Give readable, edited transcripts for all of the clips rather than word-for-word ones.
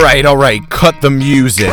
right. Cut the music.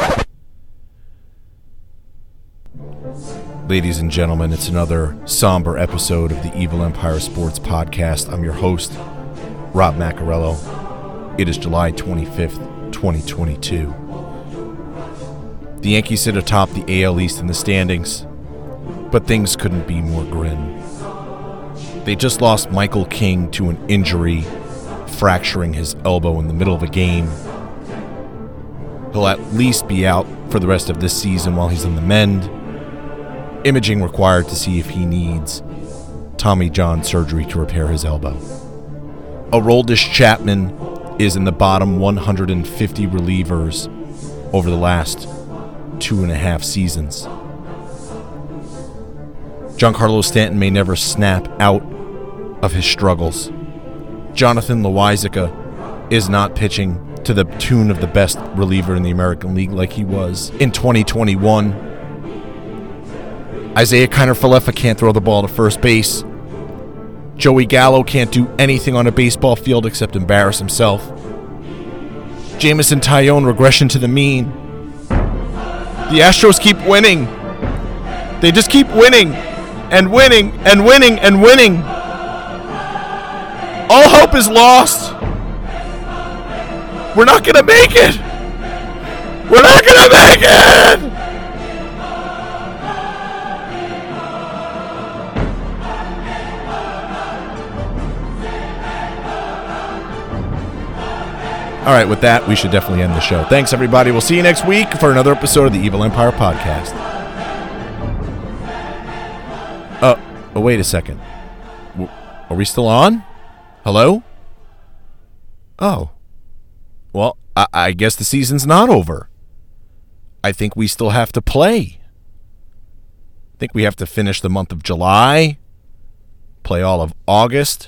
Ladies and gentlemen, it's another somber episode of the Evil Empire Sports Podcast. I'm your host, Rob Macarello. It is July 25th, 2022. The Yankees sit atop the AL East in the standings, but things couldn't be more grim. They just lost Michael King to an injury, fracturing his elbow in the middle of a game. He'll at least be out for the rest of this season while he's on the mend. Imaging required to see if he needs Tommy John surgery to repair his elbow. Aroldis Chapman is in the bottom 150 relievers over the last 2.5 seasons. Giancarlo Stanton may never snap out of his struggles. Jonathan Loáisiga is not pitching to the tune of the best reliever in the American League like he was in 2021. Isaiah Kiner-Falefa can't throw the ball to first base. Joey Gallo can't do anything on a baseball field except embarrass himself. Jameson Taillon regression to the mean. The Astros keep winning. They just keep winning and winning and winning and winning. All hope is lost. We're not going to make it. We're not going to make it. All right, with that, we should definitely end the show. Thanks, everybody. We'll see you next week for another episode of the Evil Empire Podcast. Oh, wait a second. Are we still on? Hello? Oh. Well, I guess the season's not over. I think we still have to play. I think we have to finish the month of July, play all of August,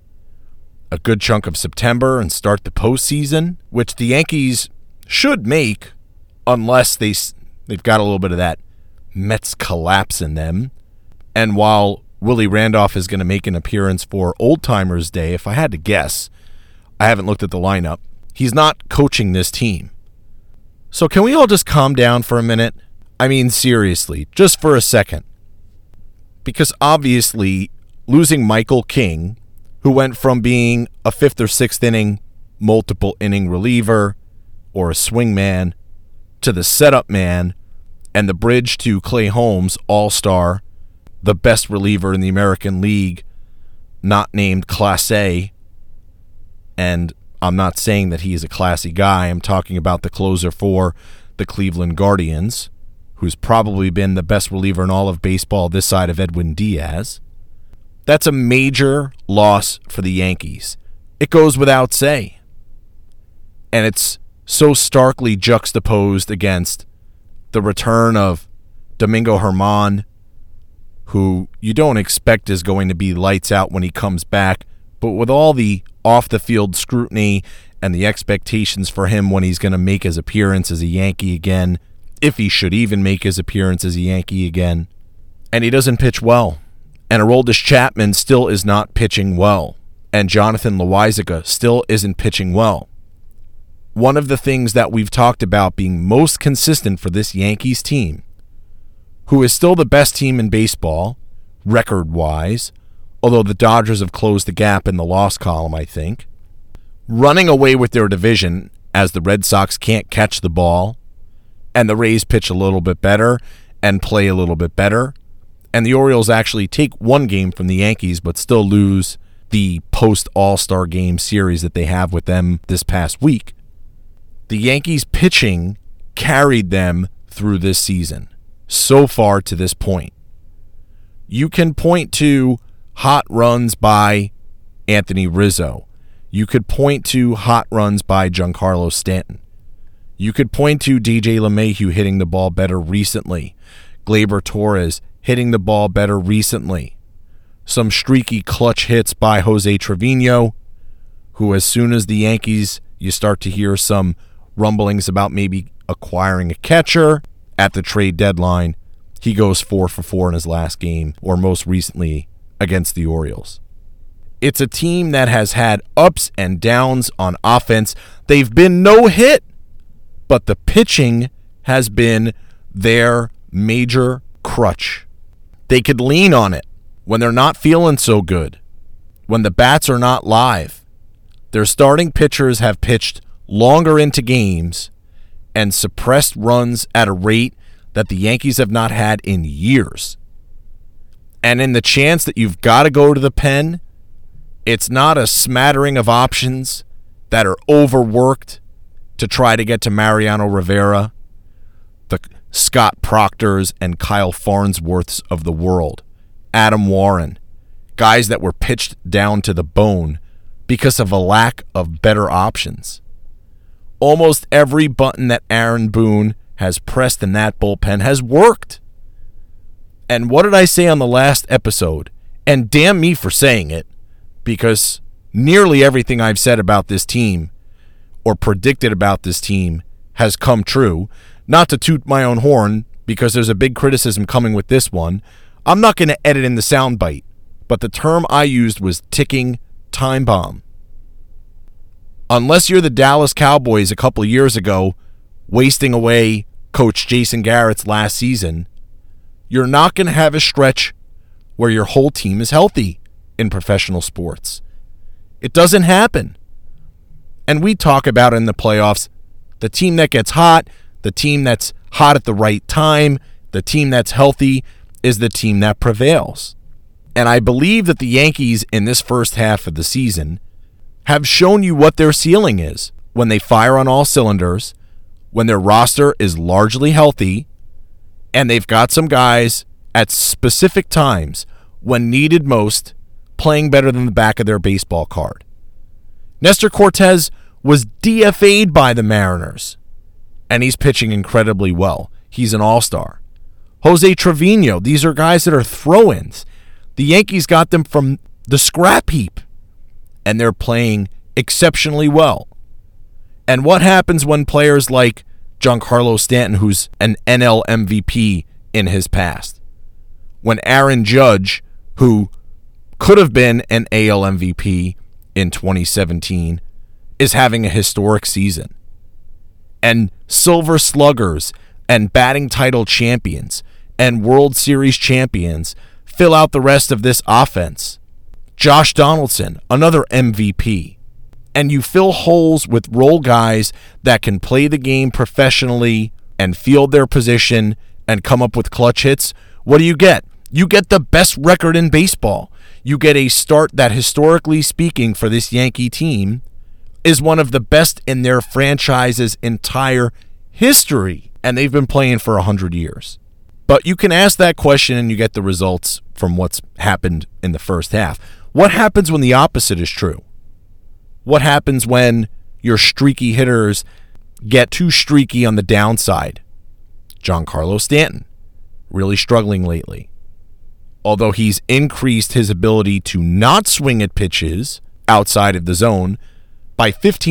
a good chunk of September, and start the postseason, which the Yankees should make unless they've got a little bit of that Mets collapse in them. And while Willie Randolph is going to make an appearance for Old Timers Day, if I had to guess, I haven't looked at the lineup, he's not coaching this team. So can we all just calm down for a minute? I mean, seriously, just for a second. Because obviously, losing Michael King, who went from being a 5th or 6th inning, multiple inning reliever or a swing man to the setup man and the bridge to Clay Holmes, all-star, the best reliever in the American League, not named Class A. And I'm not saying that he is a classy guy. I'm talking about the closer for the Cleveland Guardians, who's probably been the best reliever in all of baseball this side of Edwin Diaz. That's a major loss for the Yankees. It goes without say. And it's so starkly juxtaposed against the return of Domingo Germán, who you don't expect is going to be lights out when he comes back, but with all the off-the-field scrutiny and the expectations for him when he's going to make his appearance as a Yankee again, if he should even make his appearance as a Yankee again, and he doesn't pitch well. And Aroldis Chapman still is not pitching well. And Jonathan Loáisiga still isn't pitching well. One of the things that we've talked about being most consistent for this Yankees team, who is still the best team in baseball, record-wise, although the Dodgers have closed the gap in the loss column, I think, running away with their division as the Red Sox can't catch the ball, and the Rays pitch a little bit better and play a little bit better, and the Orioles actually take one game from the Yankees but still lose the post-All-Star game series that they have with them this past week. The Yankees pitching carried them through this season, so far to this point. You can point to hot runs by Anthony Rizzo. You could point to hot runs by Giancarlo Stanton. You could point to DJ LeMahieu hitting the ball better recently. Gleyber Torres hitting the ball better recently. Some streaky clutch hits by Jose Trevino, who as soon as the Yankees, you start to hear some rumblings about maybe acquiring a catcher at the trade deadline, he goes 4 for 4 in his last game, or most recently against the Orioles. It's a team that has had ups and downs on offense. They've been no hit but the pitching has been their major crutch. They could lean on it when they're not feeling so good, when the bats are not live. Their starting pitchers have pitched longer into games and suppressed runs at a rate that the Yankees have not had in years. And in the chance that you've got to go to the pen, it's not a smattering of options that are overworked to try to get to Mariano Rivera, the Scott Proctors and Kyle Farnsworths of the world, Adam Warren, guys that were pitched down to the bone because of a lack of better options. Almost every button that Aaron Boone has pressed in that bullpen has worked. And what did I say on the last episode? And damn me for saying it, because nearly everything I've said about this team or predicted about this team has come true. Not to toot my own horn, because there's a big criticism coming with this one. I'm not going to edit in the soundbite, but the term I used was ticking time bomb. Unless you're the Dallas Cowboys a couple of years ago, wasting away Coach Jason Garrett's last season, you're not going to have a stretch where your whole team is healthy in professional sports. It doesn't happen. And we talk about in the playoffs, the team that gets hot, the team that's hot at the right time, the team that's healthy is the team that prevails. And I believe that the Yankees in this first half of the season have shown you what their ceiling is when they fire on all cylinders, when their roster is largely healthy, and they've got some guys at specific times when needed most playing better than the back of their baseball card. Nestor Cortez was DFA'd by the Mariners, and he's pitching incredibly well. He's an all-star. Jose Trevino, these are guys that are throw-ins. The Yankees got them from the scrap heap, and they're playing exceptionally well. And what happens when players like Giancarlo Stanton, who's an NL MVP in his past, when Aaron Judge, who could have been an AL MVP in 2017, is having a historic season, and Silver Sluggers and batting title champions and World Series champions fill out the rest of this offense. Josh Donaldson, another MVP. And you fill holes with role guys that can play the game professionally and field their position and come up with clutch hits. What do you get? You get the best record in baseball. You get a start that, historically speaking, for this Yankee team is one of the best in their franchise's entire history. And they've been playing for 100 years. But you can ask that question and you get the results from what's happened in the first half. What happens when the opposite is true? What happens when your streaky hitters get too streaky on the downside? Giancarlo Stanton, really struggling lately. Although he's increased his ability to not swing at pitches outside of the zone by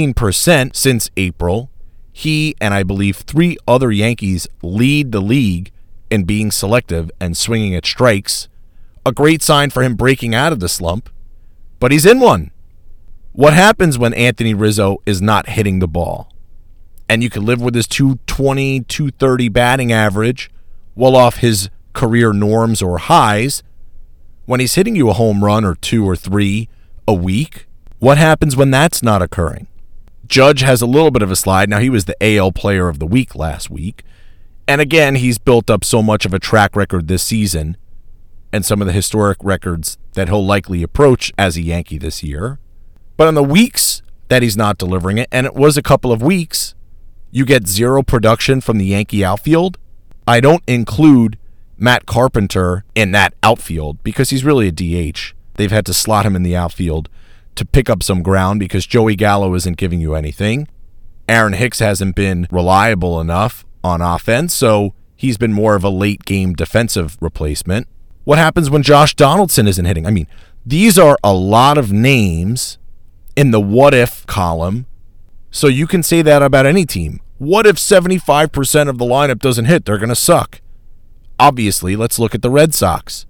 15% since April, he and I believe 3 other Yankees lead the league in being selective and swinging at strikes. A great sign for him breaking out of the slump, but he's in one. What happens when Anthony Rizzo is not hitting the ball? And you can live with his 220, 230 batting average, well off his career norms or highs. When he's hitting you a home run or 2 or 3 a week, what happens when that's not occurring? Judge has a little bit of a slide. Now, he was the AL Player of the Week last week. And again, he's built up so much of a track record this season and some of the historic records that he'll likely approach as a Yankee this year. But on the weeks that he's not delivering it, and it was a couple of weeks, you get 0 production from the Yankee outfield. I don't include Matt Carpenter in that outfield because he's really a DH. They've had to slot him in the outfield to pick up some ground because Joey Gallo isn't giving you anything. Aaron Hicks hasn't been reliable enough on offense, so he's been more of a late-game defensive replacement. What happens when Josh Donaldson isn't hitting? I mean, these are a lot of names in the what-if column, so you can say that about any team. What if 75% of the lineup doesn't hit? They're going to suck. Obviously, let's look at the Red Sox.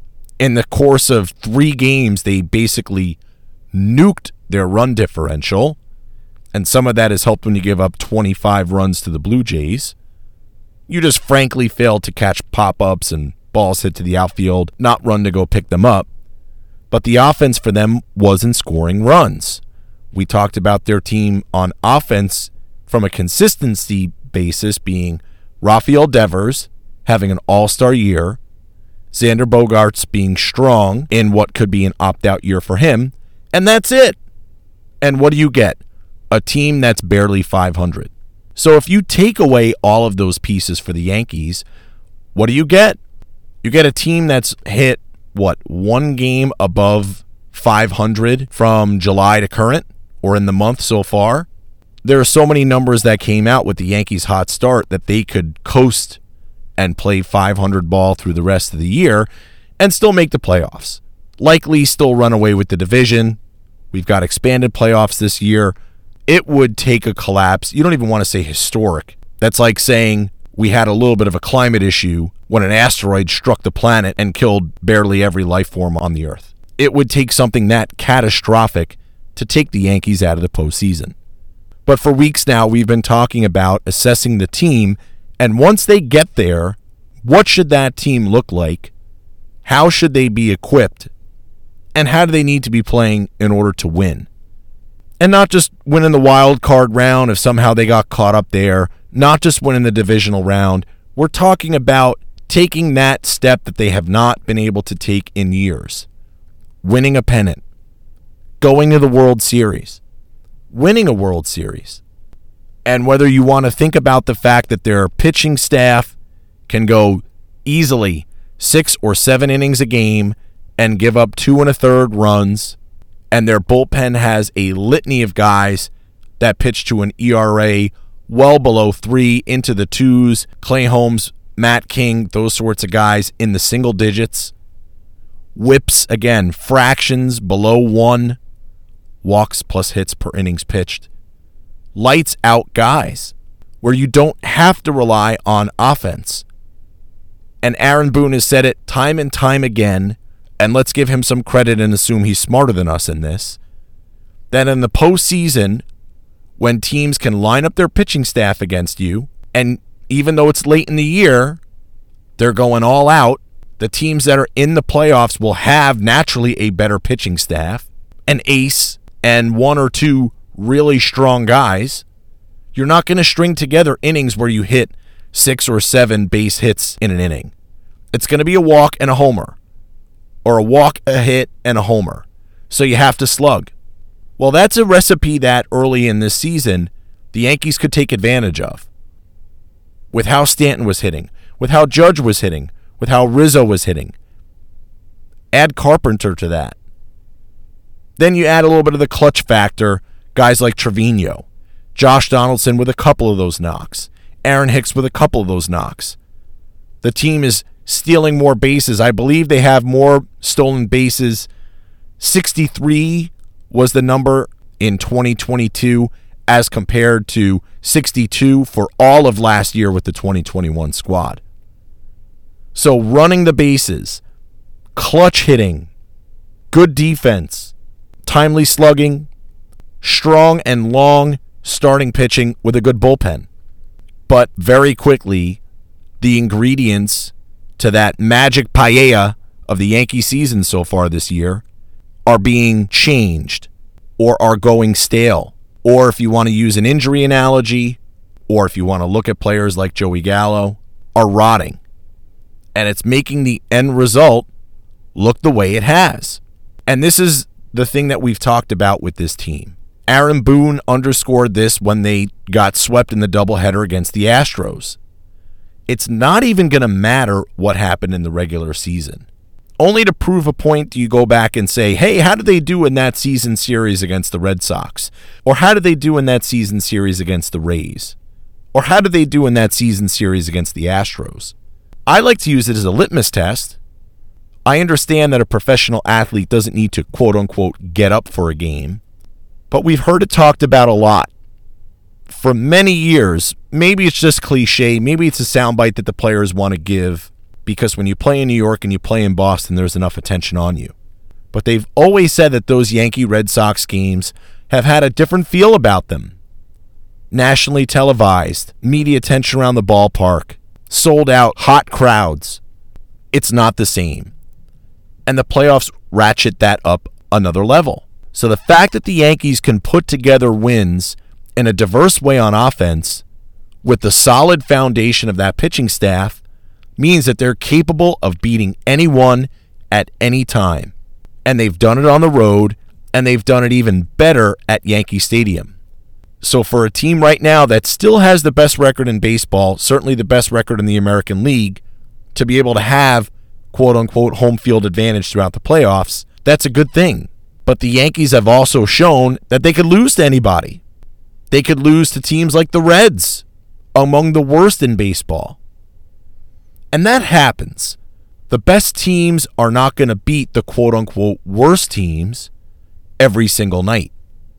In the course of 3 games, they basically nuked their run differential. And some of that has helped when you give up 25 runs to the Blue Jays. You just frankly failed to catch pop-ups and balls hit to the outfield, not run to go pick them up. But the offense for them wasn't scoring runs. We talked about their team on offense from a consistency basis being Rafael Devers having an all-star year, Xander Bogaerts being strong in what could be an opt-out year for him, and that's it. And what do you get? A team that's barely 500. So if you take away all of those pieces for the Yankees, what do you get? You get a team that's hit, one game above 500 from July to current, or in the month so far? There are so many numbers that came out with the Yankees' hot start that they could coast and play 500 ball through the rest of the year and still make the playoffs. Likely still run away with the division. We've got expanded playoffs this year. It would take a collapse. You don't even want to say historic. That's like saying we had a little bit of a climate issue when an asteroid struck the planet and killed barely every life form on the Earth. It would take something that catastrophic to take the Yankees out of the postseason. But for weeks now, we've been talking about assessing the team, and once they get there, what should that team look like? How should they be equipped? And how do they need to be playing in order to win? And not just win in the wild card round if somehow they got caught up there, not just win in the divisional round. We're talking about taking that step that they have not been able to take in years. Winning a pennant. Going to the World Series. Winning a World Series. And whether you want to think about the fact that their pitching staff can go easily 6 or 7 innings a game and give up 2 1/3 runs, and their bullpen has a litany of guys that pitch to an ERA well below 3 into the 2s, Clay Holmes, Matt King, those sorts of guys in the single digits. Whips, again, fractions below 1. Walks plus hits per innings pitched. Lights out guys where you don't have to rely on offense. And Aaron Boone has said it time and time again, and let's give him some credit and assume he's smarter than us in this, that in the postseason, when teams can line up their pitching staff against you, and even though it's late in the year, they're going all out, the teams that are in the playoffs will have naturally a better pitching staff, an ace, and 1 or 2 really strong guys. You're not going to string together innings where you hit 6 or 7 base hits in an inning. It's going to be a walk and a homer, or a walk, a hit, and a homer. So you have to slug. Well, that's a recipe that early in this season, the Yankees could take advantage of. With how Stanton was hitting, with how Judge was hitting, with how Rizzo was hitting. Add Carpenter to that. Then you add a little bit of the clutch factor, guys like Trevino, Josh Donaldson with a couple of those knocks, Aaron Hicks with a couple of those knocks. The team is stealing more bases. I believe they have more stolen bases. 63 was the number in 2022 as compared to 62 for all of last year with the 2021 squad. So running the bases, clutch hitting, good defense, timely slugging, strong and long starting pitching with a good bullpen. But very quickly, the ingredients to that magic paella of the Yankee season so far this year are being changed or are going stale. Or if you want to use an injury analogy, or if you want to look at players like Joey Gallo, are rotting. And it's making the end result look the way it has. And this is the thing that we've talked about with this team. Aaron Boone underscored this when they got swept in the doubleheader against the Astros. It's not even going to matter what happened in the regular season. Only to prove a point do you go back and say, hey, how did they do in that season series against the Red Sox? Or how did they do in that season series against the Rays? Or how did they do in that season series against the Astros? I like to use it as a litmus test. I understand that a professional athlete doesn't need to quote-unquote get up for a game, but we've heard it talked about a lot. For many years, maybe it's just cliche, maybe it's a soundbite that the players want to give because when you play in New York and you play in Boston, there's enough attention on you. But they've always said that those Yankee-Red Sox games have had a different feel about them. nationally televised, media attention around the ballpark, sold out, hot crowds. It's not the same. And the playoffs ratchet that up another level. So the fact that the Yankees can put together wins in a diverse way on offense with the solid foundation of that pitching staff means that they're capable of beating anyone at any time. And they've done it on the road, and they've done it even better at Yankee Stadium. So for a team right now that still has the best record in baseball, certainly the best record in the American League, to be able to have quote-unquote home field advantage throughout the playoffs, that's a good thing. But the Yankees have also shown that they could lose to anybody. They could lose to teams like the Reds, among the worst in baseball. And that happens. The best teams are not going to beat the quote-unquote worst teams every single night.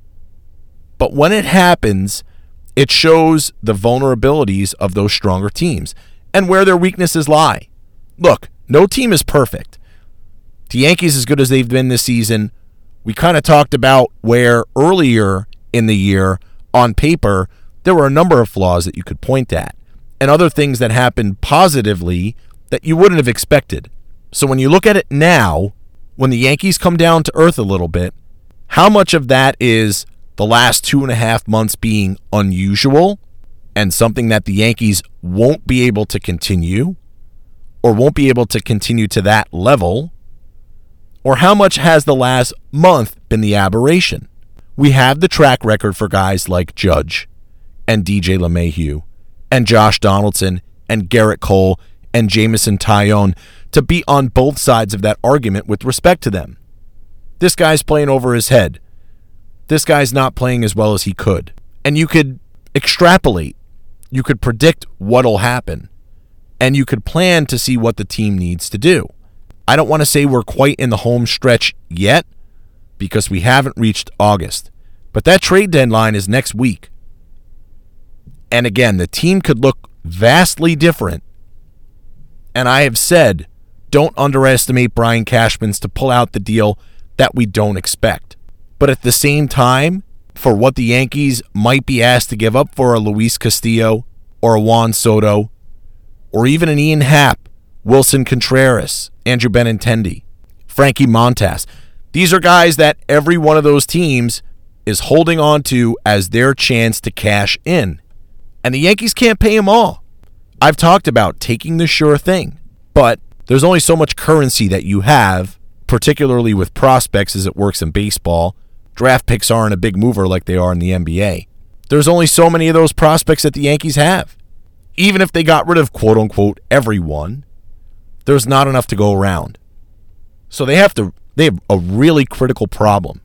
But when it happens, it shows the vulnerabilities of those stronger teams and where their weaknesses lie. Look, no team is perfect. The Yankees, as good as they've been this season, we kind of talked about where earlier in the year, on paper, there were a number of flaws that you could point at and other things that happened positively that you wouldn't have expected. So when you look at it now, when the Yankees come down to earth a little bit, how much of that is the last 2.5 months being unusual and something that the Yankees won't be able to continue or won't be able to continue to that level? Or how much has the last month been the aberration? We have the track record for guys like Judge and DJ LeMahieu and Josh Donaldson and Garrett Cole and Jameson Taillon to be on both sides of that argument with respect to them. This guy's playing over his head. This guy's not playing as well as he could. And you could extrapolate. You could predict what'll happen. And you could plan to see what the team needs to do. I don't want to say we're quite in the home stretch yet because we haven't reached August. But that trade deadline is next week. And again, the team could look vastly different. And I have said, don't underestimate Brian Cashman's to pull out the deal that we don't expect. But at the same time, for what the Yankees might be asked to give up for a Luis Castillo or a Juan Soto or even an Ian Happ, Wilson Contreras, Andrew Benintendi, Frankie Montas, these are guys that every one of those teams is holding on to as their chance to cash in. And the Yankees can't pay them all. I've talked about taking the sure thing, but there's only so much currency that you have, particularly with prospects as it works in baseball. Draft picks aren't a big mover like they are in the NBA. There's only so many of those prospects that the Yankees have. Even if they got rid of quote-unquote everyone, there's not enough to go around. So they have a really critical problem.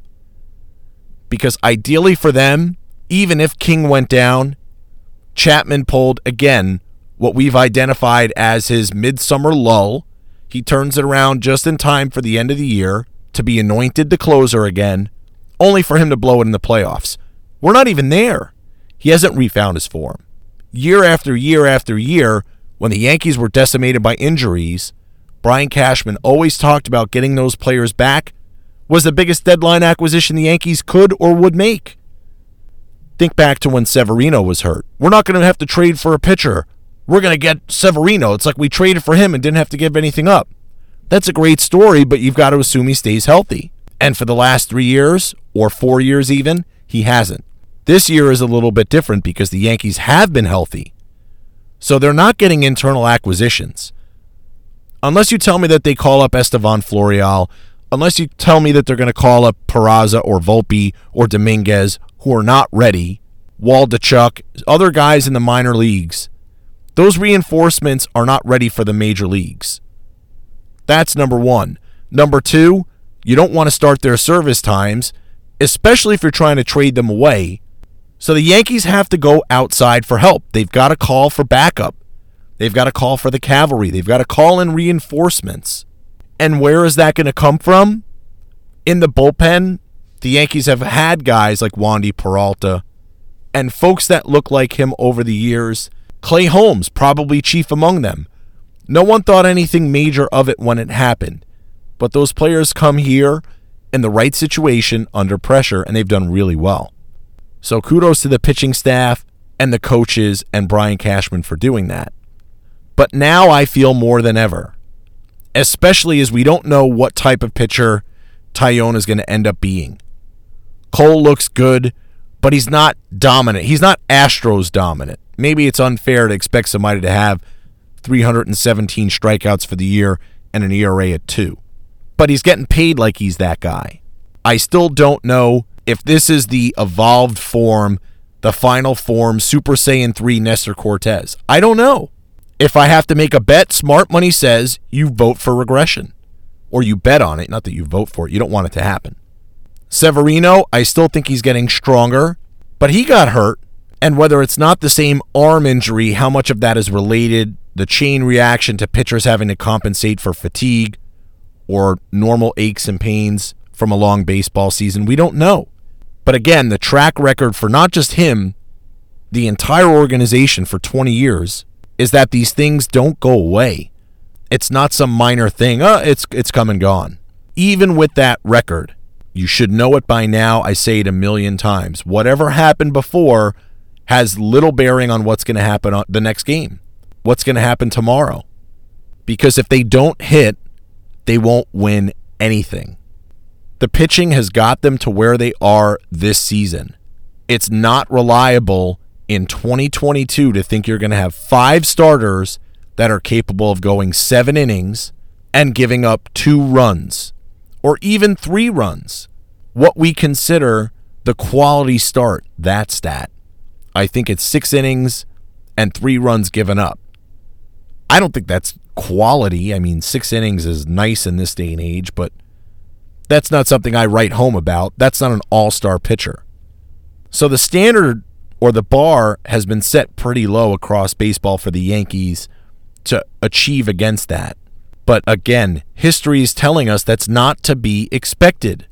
Because ideally for them, even if King went down, Chapman pulled, again, what we've identified as his midsummer lull. He turns it around just in time for the end of the year to be anointed the closer again, only for him to blow it in the playoffs. We're not even there. He hasn't refound his form. Year after year after year, when the Yankees were decimated by injuries, Brian Cashman always talked about getting those players back was the biggest deadline acquisition the Yankees could or would make. Think back to when Severino was hurt. We're not going to have to trade for a pitcher. We're going to get Severino. It's like we traded for him and didn't have to give anything up. That's a great story, but you've got to assume he stays healthy. And for the last 3 years, or 4 years even, he hasn't. This year is a little bit different because the Yankees have been healthy. So they're not getting internal acquisitions. Unless you tell me that they call up Estevan Florial, unless you tell me that they're going to call up Peraza or Volpe or Dominguez, who are not ready, Waldichuk, other guys in the minor leagues, those reinforcements are not ready for the major leagues. That's number one. Number two, you don't want to start their service times, especially if you're trying to trade them away. So the Yankees have to go outside for help. They've got to call for backup. They've got to call for the cavalry. They've got to call in reinforcements. And where is that going to come from? In the bullpen, the Yankees have had guys like Wandy Peralta and folks that look like him over the years. Clay Holmes, probably chief among them. No one thought anything major of it when it happened. But those players come here in the right situation under pressure, and they've done really well. So kudos to the pitching staff. and the coaches and Brian Cashman for doing that. But now I feel more than ever, especially as we don't know what type of pitcher Taillon is going to end up being. Cole looks good, but he's not dominant. He's not Astros dominant. Maybe it's unfair to expect somebody to have 317 strikeouts for the year and an ERA at 2. But he's getting paid like he's that guy. I still don't know if this is the evolved form, the final form, Super Saiyan 3 Nestor Cortez. I don't know. If I have to make a bet, smart money says you vote for regression. Or you bet on it, not that you vote for it. You don't want it to happen. Severino, I still think he's getting stronger, but he got hurt. And whether it's not the same arm injury, how much of that is related, the chain reaction to pitchers having to compensate for fatigue or normal aches and pains from a long baseball season, we don't know. But again, the track record for not just him, the entire organization for 20 years, is that these things don't go away. It's not some minor thing. It's come and gone. Even with that record, you should know it by now. I say it a million times. Whatever happened before has little bearing on what's going to happen on the next game. What's going to happen tomorrow? Because if they don't hit, they won't win anything. The pitching has got them to where they are this season. It's not reliable in 2022 to think you're going to have 5 starters that are capable of going 7 innings and giving up 2 runs or even 3 runs. What we consider the quality start, that stat. I think it's 6 innings and 3 runs given up. I don't think that's quality. I mean, 6 innings is nice in this day and age, but that's not something I write home about. That's not an all-star pitcher. So the standard or the bar has been set pretty low across baseball for the Yankees to achieve against that. But again, history is telling us that's not to be expected.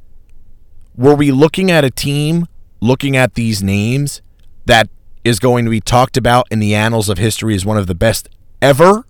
Were we looking at a team, looking at these names, that is going to be talked about in the annals of history as one of the best ever?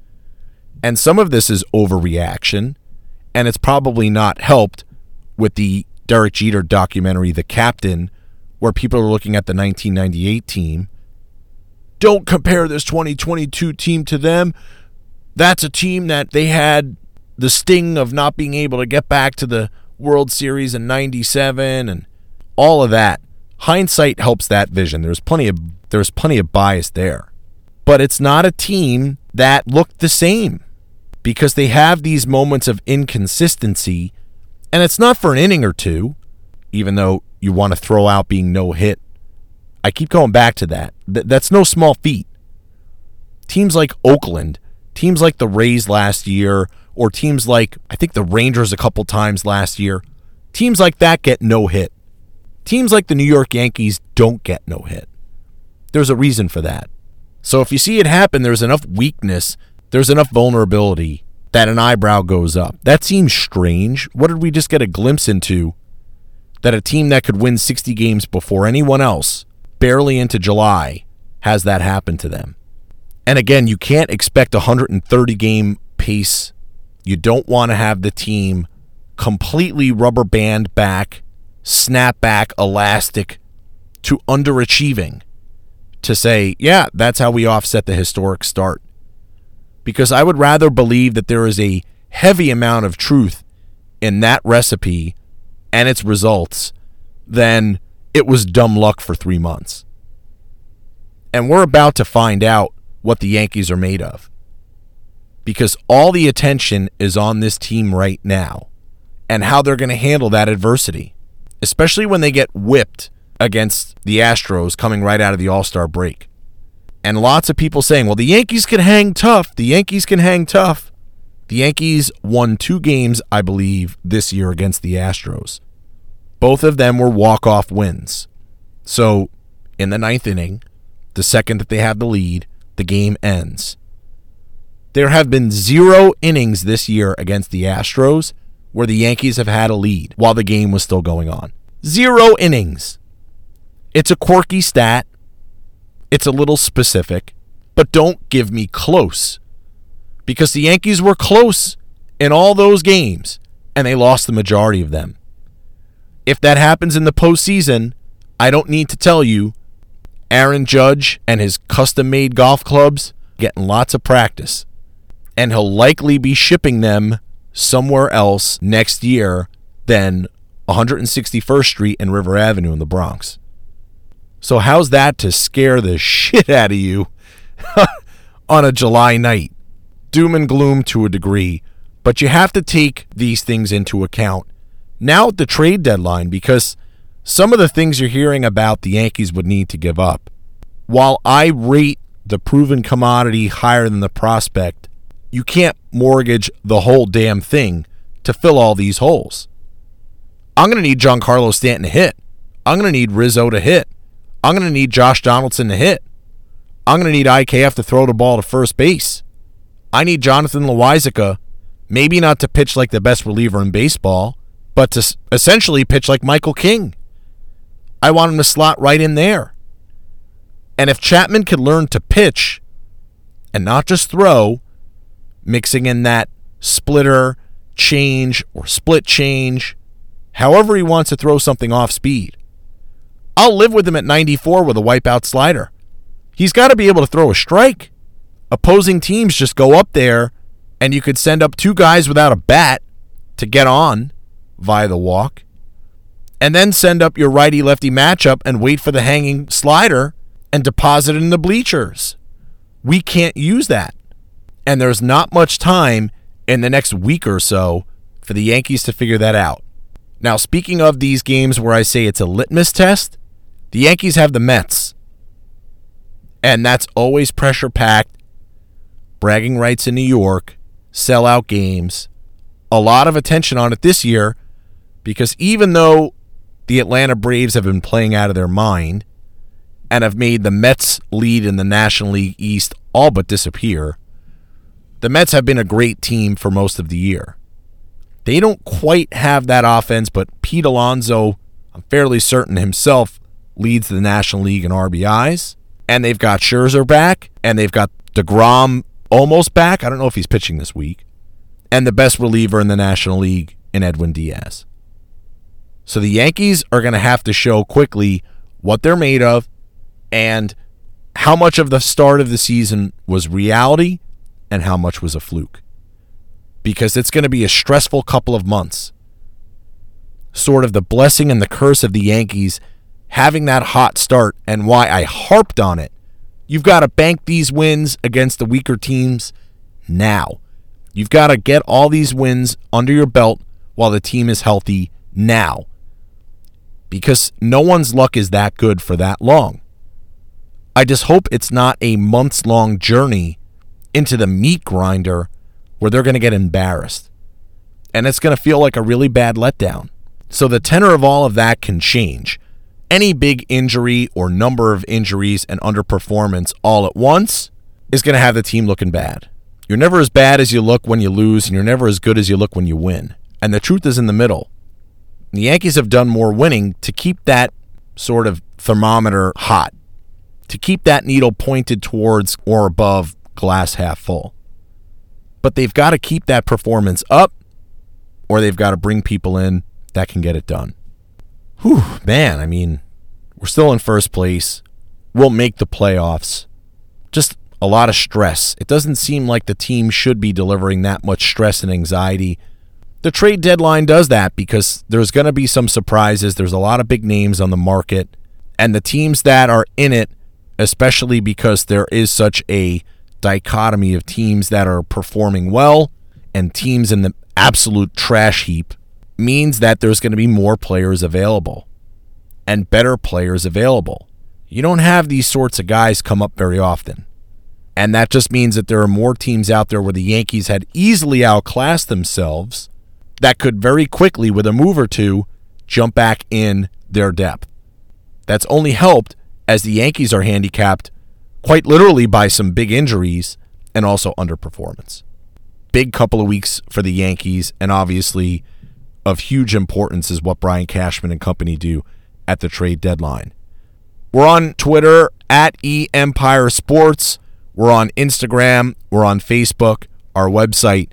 And some of this is overreaction, and it's probably not helped with the Derek Jeter documentary, The Captain, where people are looking at the 1998 team. Don't compare this 2022 team to them. That's a team that they had the sting of not being able to get back to the World Series in 97 and all of that. Hindsight helps that vision. There's plenty of bias there. But it's not a team that looked the same because they have these moments of inconsistency, and it's not for an inning or two, even though you want to throw out being no hit. I keep going back to that. That's no small feat. Teams like Oakland, teams like the Rays last year, or teams like, I think the Rangers a couple times last year, teams like that get no hit. Teams like the New York Yankees don't get no hit. There's a reason for that. So if you see it happen, there's enough weakness, there's enough vulnerability that an eyebrow goes up. That seems strange. What did we just get a glimpse into? That a team that could win 60 games before anyone else, barely into July, has that happen to them. And again, you can't expect a 130-game pace. You don't want to have the team completely rubber band back, snap back, elastic to underachieving to say, yeah, that's how we offset the historic start. Because I would rather believe that there is a heavy amount of truth in that recipe and its results than it was dumb luck for 3 months. And we're about to find out what the Yankees are made of. Because all the attention is on this team right now and how they're going to handle that adversity, especially when they get whipped against the Astros coming right out of the All-Star break. And lots of people saying, well, the Yankees can hang tough. The Yankees can hang tough. The Yankees won 2 games, I believe, this year against the Astros. Both of them were walk-off wins. So in the 9th inning, the second that they have the lead, the game ends. There have been 0 innings this year against the Astros where the Yankees have had a lead while the game was still going on. 0 innings. It's a quirky stat. It's a little specific, but don't give me close. Because the Yankees were close in all those games, and they lost the majority of them. If that happens in the postseason, I don't need to tell you, Aaron Judge and his custom-made golf clubs getting lots of practice. And he'll likely be shipping them somewhere else next year than 161st Street and River Avenue in the Bronx. So how's that to scare the shit out of you on a July night? Doom and gloom to a degree, but you have to take these things into account now at the trade deadline, because some of the things you're hearing about the Yankees would need to give up. While I rate the proven commodity higher than the prospect, you can't mortgage the whole damn thing to fill all these holes. I'm going to need Giancarlo Stanton to hit. I'm going to need Rizzo to hit. I'm going to need Josh Donaldson to hit. I'm going to need IKF to throw the ball to first base. I need Jonathan Loáisiga, maybe not to pitch like the best reliever in baseball, but to essentially pitch like Michael King. I want him to slot right in there. And if Chapman could learn to pitch and not just throw, mixing in that splitter change or split change, however he wants to throw something off speed, I'll live with him at 94 with a wipeout slider. He's got to be able to throw a strike. Opposing teams just go up there, and you could send up two guys without a bat to get on via the walk, and then send up your righty-lefty matchup and wait for the hanging slider and deposit it in the bleachers. We can't use that. And there's not much time in the next week or so for the Yankees to figure that out. Now, speaking of these games where I say it's a litmus test, the Yankees have the Mets. And that's always pressure-packed, bragging rights in New York, sellout games, a lot of attention on it this year, because even though the Atlanta Braves have been playing out of their mind and have made the Mets lead in the National League East all but disappear, the Mets have been a great team for most of the year. They don't quite have that offense, but Pete Alonso, I'm fairly certain himself, leads the National League in RBIs. And they've got Scherzer back, and they've got DeGrom almost back. I don't know if he's pitching this week. And the best reliever in the National League in Edwin Diaz. So the Yankees are going to have to show quickly what they're made of and how much of the start of the season was reality and how much was a fluke. Because it's going to be a stressful couple of months. Sort of the blessing and the curse of the Yankees having that hot start, and why I harped on it. You've got to bank these wins against the weaker teams now. You've got to get all these wins under your belt while the team is healthy now. Because no one's luck is that good for that long. I just hope it's not a months-long journey into the meat grinder where they're going to get embarrassed. And it's going to feel like a really bad letdown. So the tenor of all of that can change. Any big injury or number of injuries and underperformance all at once is going to have the team looking bad. You're never as bad as you look when you lose, and you're never as good as you look when you win. And the truth is in the middle. The Yankees have done more winning to keep that sort of thermometer hot, to keep that needle pointed towards or above glass half full. But they've got to keep that performance up, or they've got to bring people in that can get it done. Whew, man, I mean, we're still in first place. We'll make the playoffs. Just a lot of stress. It doesn't seem like the team should be delivering that much stress and anxiety. The trade deadline does that because there's going to be some surprises. There's a lot of big names on the market. And the teams that are in it, especially because there is such a dichotomy of teams that are performing well and teams in the absolute trash heap, means that there's going to be more players available and better players available. You don't have these sorts of guys come up very often. And that just means that there are more teams out there where the Yankees had easily outclassed themselves that could very quickly, with a move or two, jump back in their depth. That's only helped as the Yankees are handicapped quite literally by some big injuries and also underperformance. Big couple of weeks for the Yankees, and obviously of huge importance is what Brian Cashman and company do at the trade deadline. We're on Twitter at eEmpire Sports. We're on Instagram. We're on Facebook. Our website,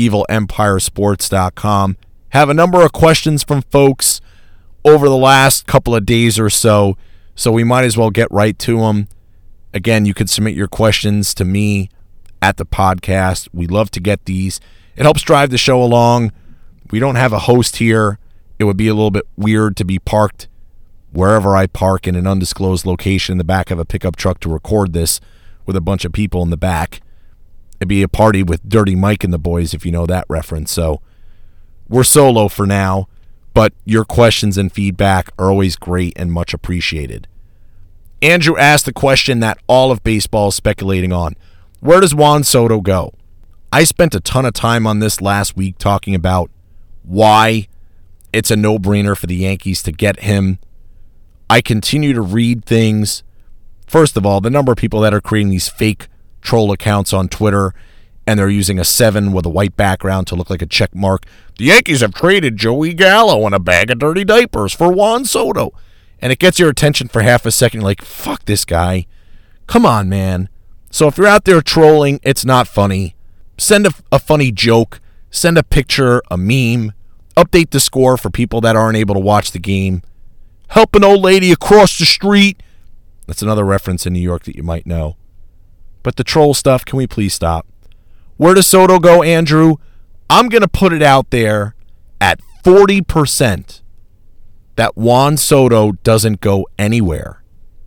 evilempiresports.com. Have a number of questions from folks over the last couple of days or so. So we might as well get right to them. Again, you can submit your questions to me at the podcast. We love to get these. It helps drive the show along. We don't have a host here. It would be a little bit weird to be parked wherever I park in an undisclosed location in the back of a pickup truck to record this with a bunch of people in the back. It'd be a party with Dirty Mike and the boys, if you know that reference. So we're solo for now, but your questions and feedback are always great and much appreciated. Andrew asked the question that all of baseball is speculating on. Where does Juan Soto go? I spent a ton of time on this last week talking about why it's a no-brainer for the Yankees to get him. I continue to read things. First of all, the number of people that are creating these fake troll accounts on Twitter, and they're using a 7 with a white background to look like a check mark. The Yankees have traded Joey Gallo and a bag of dirty diapers for Juan Soto. And it gets your attention for half a second. You're like, fuck this guy. Come on, man. So if you're out there trolling, it's not funny. Send a funny joke. Send a picture, a meme. Update the score for people that aren't able to watch the game. Help an old lady across the street. That's another reference in New York that you might know. But the troll stuff, can we please stop? Where does Soto go, Andrew? I'm going to put it out there at 40% that Juan Soto doesn't go anywhere.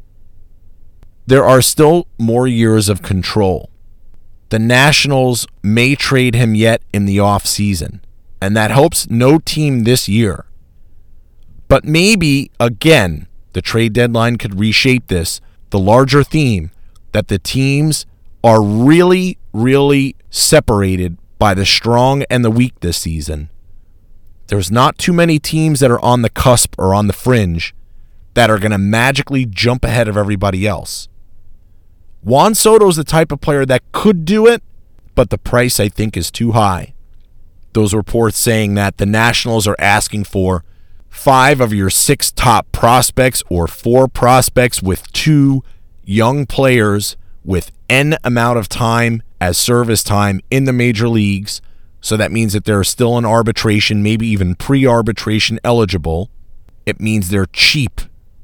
There are still more years of control. The Nationals may trade him yet in the offseason, and that helps no team this year. But maybe, again, the trade deadline could reshape this. The larger theme that the teams are really, really separated by the strong and the weak this season. There's not too many teams that are on the cusp or on the fringe that are going to magically jump ahead of everybody else. Juan Soto is the type of player that could do it, but the price, I think, is too high. Those reports saying that the Nationals are asking for 5 of your 6 top prospects or 4 prospects with 2 young players with N amount of time as service time in the major leagues. So that means that they're still in arbitration, maybe even pre-arbitration eligible. It means they're cheap.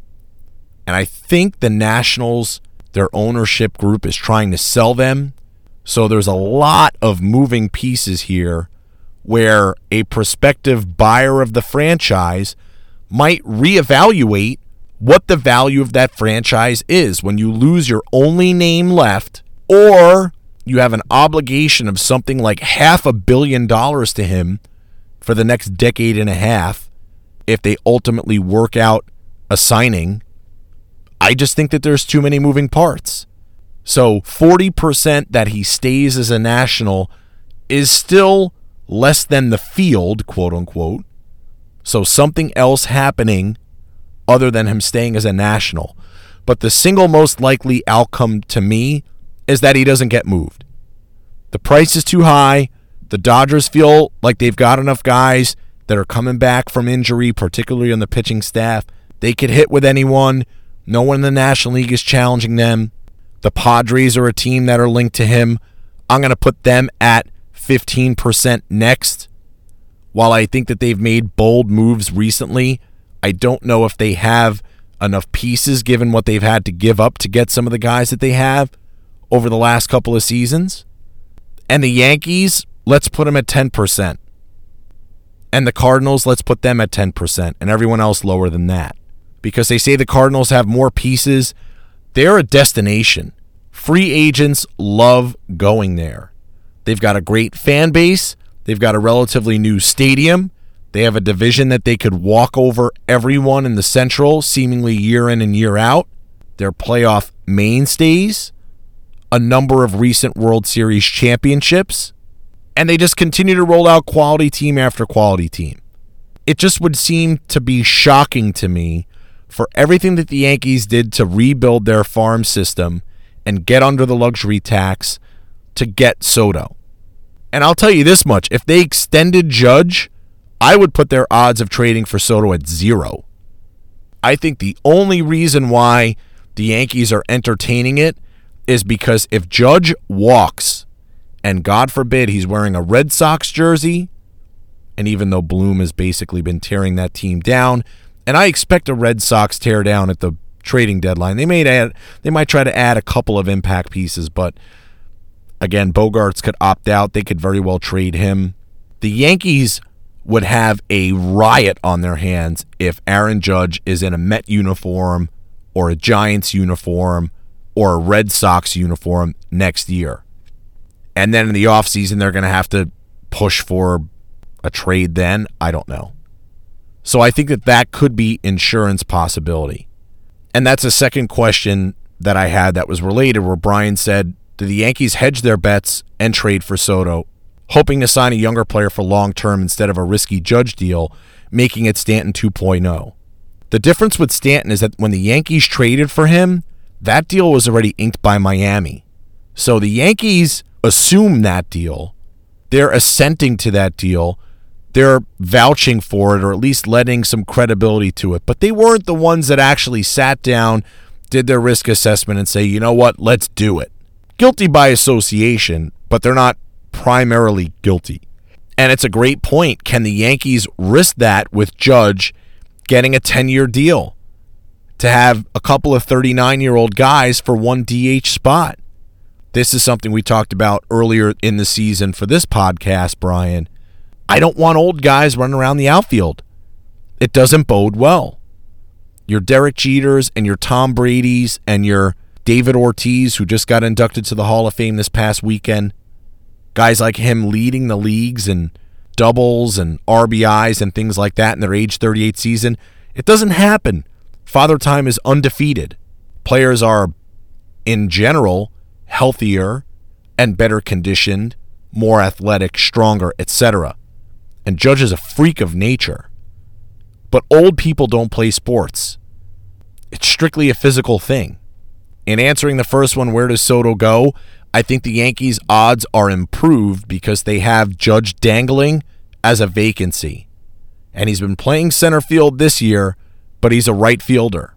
And I think the Nationals, their ownership group, is trying to sell them. So there's a lot of moving pieces here where a prospective buyer of the franchise might reevaluate what the value of that franchise is when you lose your only name left, or you have an obligation of something like $500 million to him for the next decade and a half if they ultimately work out a signing. I just think that there's too many moving parts. So 40% that he stays as a National is still less than the field, quote unquote. So something else happening other than him staying as a National. But the single most likely outcome to me is that he doesn't get moved. The price is too high. The Dodgers feel like they've got enough guys that are coming back from injury, particularly on the pitching staff. They could hit with anyone. No one in the National League is challenging them. The Padres are a team that are linked to him. I'm going to put them at 15% next. While I think that they've made bold moves recently, I don't know if they have enough pieces given what they've had to give up to get some of the guys that they have over the last couple of seasons. And the Yankees, let's put them at 10%. And the Cardinals, let's put them at 10%. And everyone else lower than that. Because they say the Cardinals have more pieces. They're a destination. Free agents love going there. They've got a great fan base. They've got a relatively new stadium. They have a division that they could walk over everyone in the Central, seemingly year in and year out. They're playoff mainstays. A number of recent World Series championships. And they just continue to roll out quality team after quality team. It just would seem to be shocking to me for everything that the Yankees did to rebuild their farm system and get under the luxury tax to get Soto. And I'll tell you this much, if they extended Judge, I would put their odds of trading for Soto at 0. I think the only reason why the Yankees are entertaining it is because if Judge walks, and God forbid he's wearing a Red Sox jersey, and even though Bloom has basically been tearing that team down, and I expect a Red Sox tear down at the trading deadline. They might try to add a couple of impact pieces, but again, Bogaerts could opt out. They could very well trade him. The Yankees would have a riot on their hands if Aaron Judge is in a Met uniform or a Giants uniform or a Red Sox uniform next year. And then in the offseason, they're going to have to push for a trade then. I don't know. So I think that could be insurance possibility. And that's a second question that I had that was related, where Brian said, do the Yankees hedge their bets and trade for Soto, hoping to sign a younger player for long-term instead of a risky Judge deal, making it Stanton 2.0? The difference with Stanton is that when the Yankees traded for him, that deal was already inked by Miami. So the Yankees assume that deal. They're assenting to that deal. They're vouching for it, or at least letting some credibility to it. But they weren't the ones that actually sat down, did their risk assessment, and say, you know what, let's do it. Guilty by association, but they're not primarily guilty. And it's a great point. Can the Yankees risk that with Judge getting a 10-year deal to have a couple of 39-year-old guys for one DH spot? This is something we talked about earlier in the season for this podcast, Brian. I don't want old guys running around the outfield. It doesn't bode well. Your Derek Jeters and your Tom Bradys and your David Ortiz, who just got inducted to the Hall of Fame this past weekend, guys like him leading the leagues in doubles and RBIs and things like that in their age 38 season, it doesn't happen. Father Time is undefeated. Players are, in general, healthier and better conditioned, more athletic, stronger, etc. And Judge is a freak of nature. But old people don't play sports. It's strictly a physical thing. In answering the first one, where does Soto go? I think the Yankees' odds are improved because they have Judge dangling as a vacancy. And he's been playing center field this year, but he's a right fielder.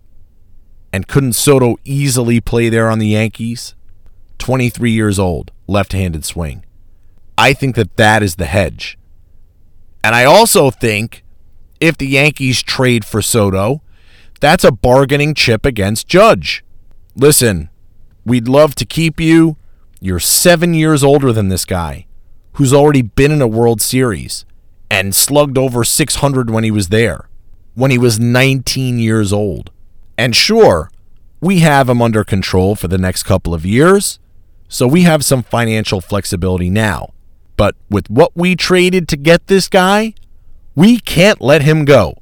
And couldn't Soto easily play there on the Yankees? 23 years old, left-handed swing. I think that is the hedge. And I also think if the Yankees trade for Soto, that's a bargaining chip against Judge. Listen, we'd love to keep you. You're 7 years older than this guy, who's already been in a World Series and slugged over 600 when he was there, when he was 19 years old. And sure, we have him under control for the next couple of years, so we have some financial flexibility now. But with what we traded to get this guy, we can't let him go.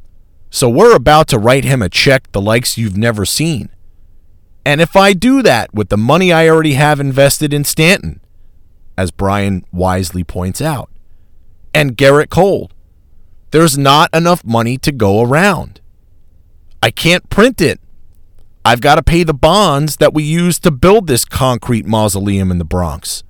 So we're about to write him a check the likes you've never seen. And if I do that with the money I already have invested in Stanton, as Brian wisely points out, and Garrett Cole, there's not enough money to go around. I can't print it. I've got to pay the bonds that we used to build this concrete mausoleum in the Bronx.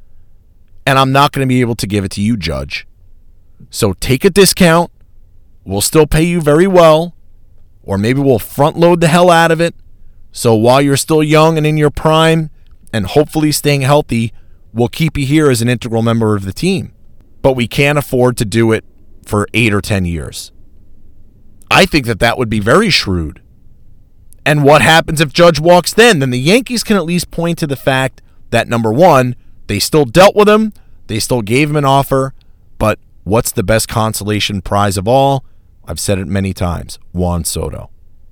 And I'm not going to be able to give it to you, Judge. So take a discount. We'll still pay you very well. Or maybe we'll front load the hell out of it. So while you're still young and in your prime and hopefully staying healthy, we'll keep you here as an integral member of the team. But we can't afford to do it for 8 or 10 years. I think that would be very shrewd. And what happens if Judge walks then? Then the Yankees can at least point to the fact that, number one, they still dealt with him, they still gave him an offer, but what's the best consolation prize of all? I've said it many times, Juan Soto.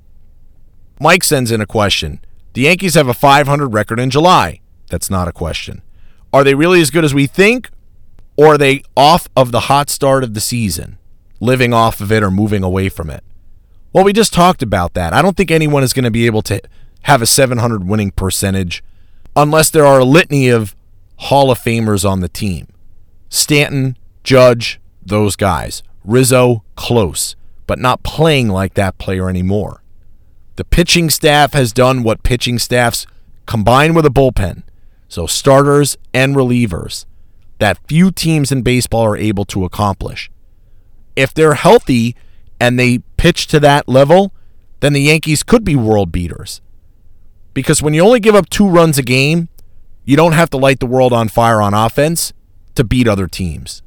Mike sends in a question. The Yankees have a .500 record in July. That's not a question. Are they really as good as we think? Or are they off of the hot start of the season, living off of it or moving away from it? Well, we just talked about that. I don't think anyone is going to be able to have a .700 winning percentage unless there are a litany of Hall of Famers on the team. Stanton, Judge, those guys. Rizzo, close, but not playing like that player anymore. The pitching staff has done what pitching staffs combined with a bullpen, so starters and relievers, that few teams in baseball are able to accomplish. If they're healthy and they pitch to that level, then the Yankees could be world beaters. Because when you only give up 2 runs a game, you don't have to light the world on fire on offense to beat other teams.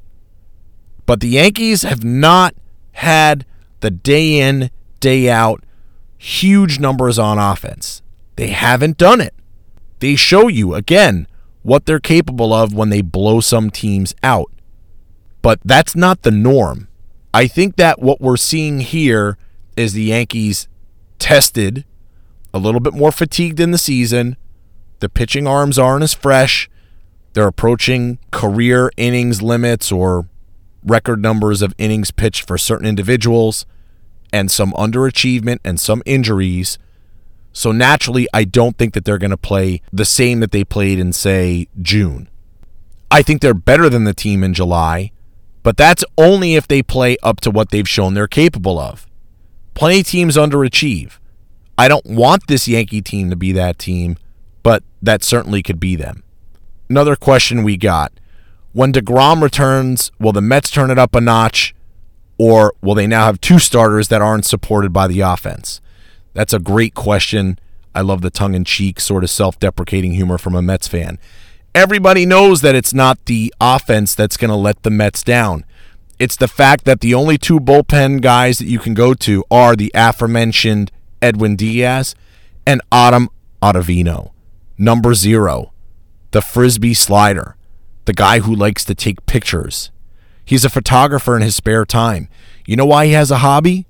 But the Yankees have not had the day in, day out huge numbers on offense. They haven't done it. They show you, again, what they're capable of when they blow some teams out. But that's not the norm. I think that what we're seeing here is the Yankees tested, a little bit more fatigued in the season. The pitching arms aren't as fresh. They're approaching career innings limits or record numbers of innings pitched for certain individuals, and some underachievement and some injuries. So naturally, I don't think that they're going to play the same that they played in, say, June. I think they're better than the team in July, but that's only if they play up to what they've shown they're capable of. Plenty of teams underachieve. I don't want this Yankee team to be that team, but that certainly could be them. Another question we got. When DeGrom returns, will the Mets turn it up a notch, or will they now have two starters that aren't supported by the offense? That's a great question. I love the tongue-in-cheek, sort of self-deprecating humor from a Mets fan. Everybody knows that it's not the offense that's going to let the Mets down. It's the fact that the only two bullpen guys that you can go to are the aforementioned Edwin Diaz and Adam Ottavino. Number 0, the Frisbee slider, the guy who likes to take pictures. He's a photographer in his spare time. You know why he has a hobby?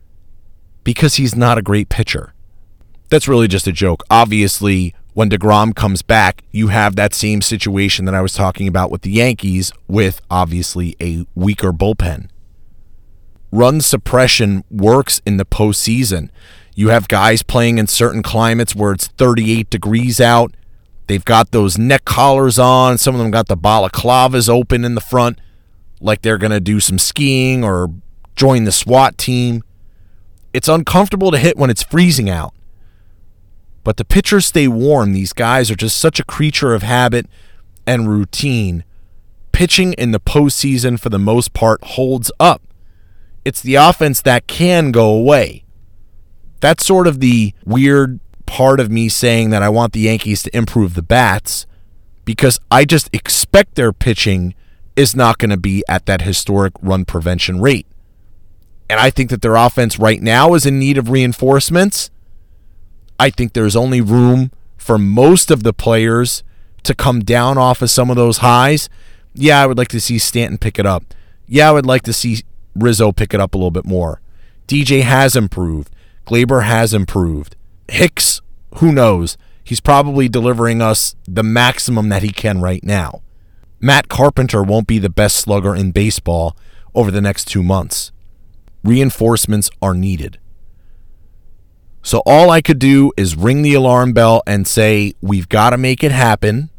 Because he's not a great pitcher. That's really just a joke. Obviously, when DeGrom comes back, you have that same situation that I was talking about with the Yankees, with obviously a weaker bullpen. Run suppression works in the postseason. You have guys playing in certain climates where it's 38 degrees out. They've got those neck collars on. Some of them got the balaclavas open in the front, like they're going to do some skiing or join the SWAT team. It's uncomfortable to hit when it's freezing out. But the pitchers stay warm. These guys are just such a creature of habit and routine. Pitching in the postseason, for the most part, holds up. It's the offense that can go away. That's sort of the weird part of me saying that I want the Yankees to improve the bats, because I just expect their pitching is not going to be at that historic run prevention rate. And I think that their offense right now is in need of reinforcements. I think there's only room for most of the players to come down off of some of those highs. Yeah, I would like to see Stanton pick it up. Yeah, I would like to see Rizzo pick it up a little bit more. DJ has improved. Glaber has improved. Hicks, who knows? He's probably delivering us the maximum that he can right now. Matt Carpenter won't be the best slugger in baseball over the next 2 months. Reinforcements are needed. So all I could do is ring the alarm bell and say, we've got to make it happen.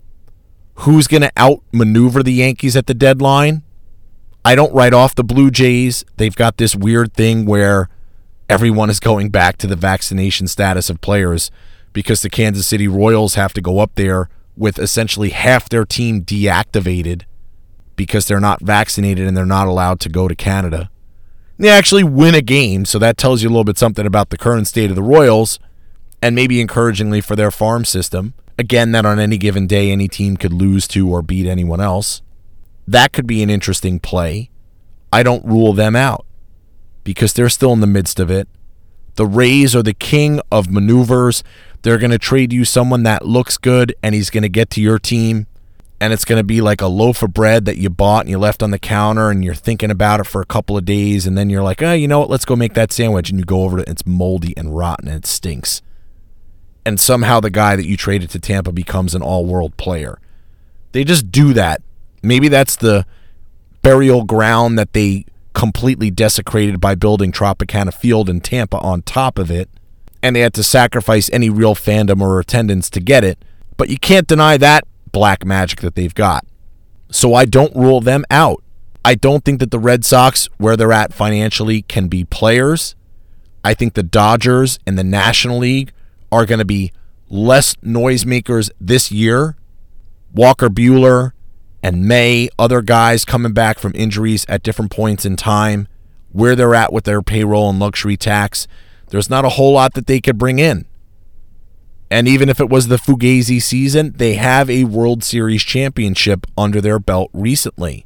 Who's going to outmaneuver the Yankees at the deadline? I don't write off the Blue Jays. They've got this weird thing where everyone is going back to the vaccination status of players because the Kansas City Royals have to go up there with essentially half their team deactivated because they're not vaccinated and they're not allowed to go to Canada. They actually win a game, so that tells you a little bit something about the current state of the Royals, and maybe encouragingly for their farm system. Again, that on any given day, any team could lose to or beat anyone else. That could be an interesting play. I don't rule them out because they're still in the midst of it. The Rays are the king of maneuvers. They're going to trade you someone that looks good, and he's going to get to your team, and it's going to be like a loaf of bread that you bought and you left on the counter, and you're thinking about it for a couple of days, and then you're like, oh, you know what, let's go make that sandwich, and you go over to it, it's moldy and rotten, and it stinks. And somehow the guy that you traded to Tampa becomes an all-world player. They just do that. Maybe that's the burial ground that they completely desecrated by building Tropicana Field in Tampa on top of it, and they had to sacrifice any real fandom or attendance to get it. But you can't deny that black magic that they've got. So I don't rule them out. I don't think that the Red Sox, where they're at financially, can be players. I think the Dodgers and the National League are going to be less noisemakers this year. Walker Buehler and May, other guys coming back from injuries at different points in time, where they're at with their payroll and luxury tax, there's not a whole lot that they could bring in. And even if it was the Fugazi season, they have a World Series championship under their belt recently.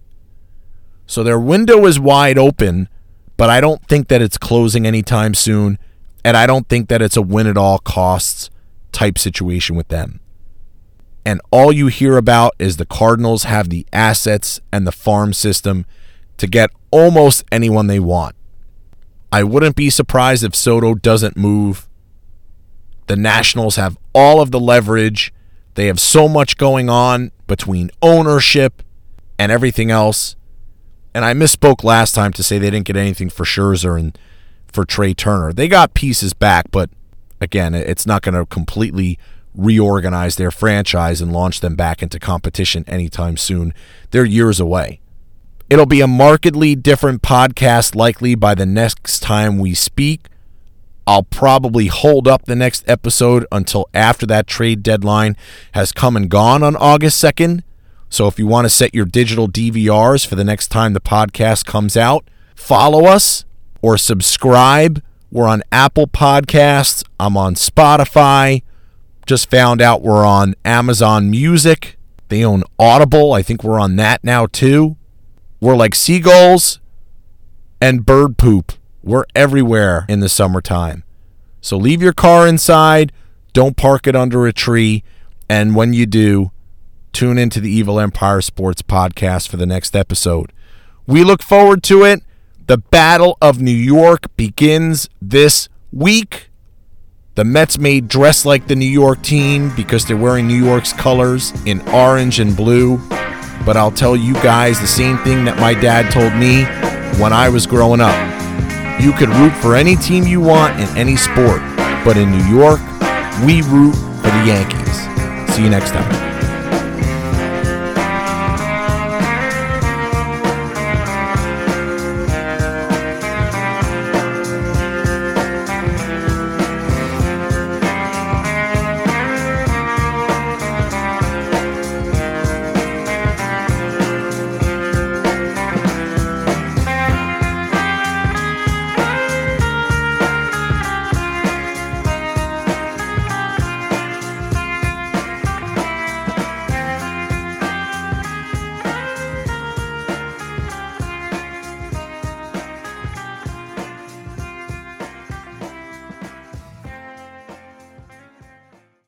So their window is wide open, but I don't think that it's closing anytime soon. And I don't think that it's a win-at-all-costs type situation with them. And all you hear about is the Cardinals have the assets and the farm system to get almost anyone they want. I wouldn't be surprised if Soto doesn't move. The Nationals have all of the leverage. They have so much going on between ownership and everything else. And I misspoke last time to say they didn't get anything for Scherzer and for Trey Turner. They got pieces back, but again, it's not going to completely reorganize their franchise and launch them back into competition anytime soon. They're years away. It'll be a markedly different podcast likely by the next time we speak. I'll probably hold up the next episode until after that trade deadline has come and gone on August 2nd. So if you want to set your digital DVRs for the next time the podcast comes out, follow us or subscribe. We're on Apple Podcasts. I'm on Spotify. Just found out we're on Amazon Music. They own Audible. I think we're on that now too. We're like seagulls and bird poop. We're everywhere in the summertime. So leave your car inside. Don't park it under a tree. And when you do, tune into the Evil Empire Sports Podcast for the next episode. We look forward to it. The Battle of New York begins this week. The Mets may dress like the New York team because they're wearing New York's colors in orange and blue. But I'll tell you guys the same thing that my dad told me when I was growing up. You can root for any team you want in any sport. But in New York, we root for the Yankees. See you next time.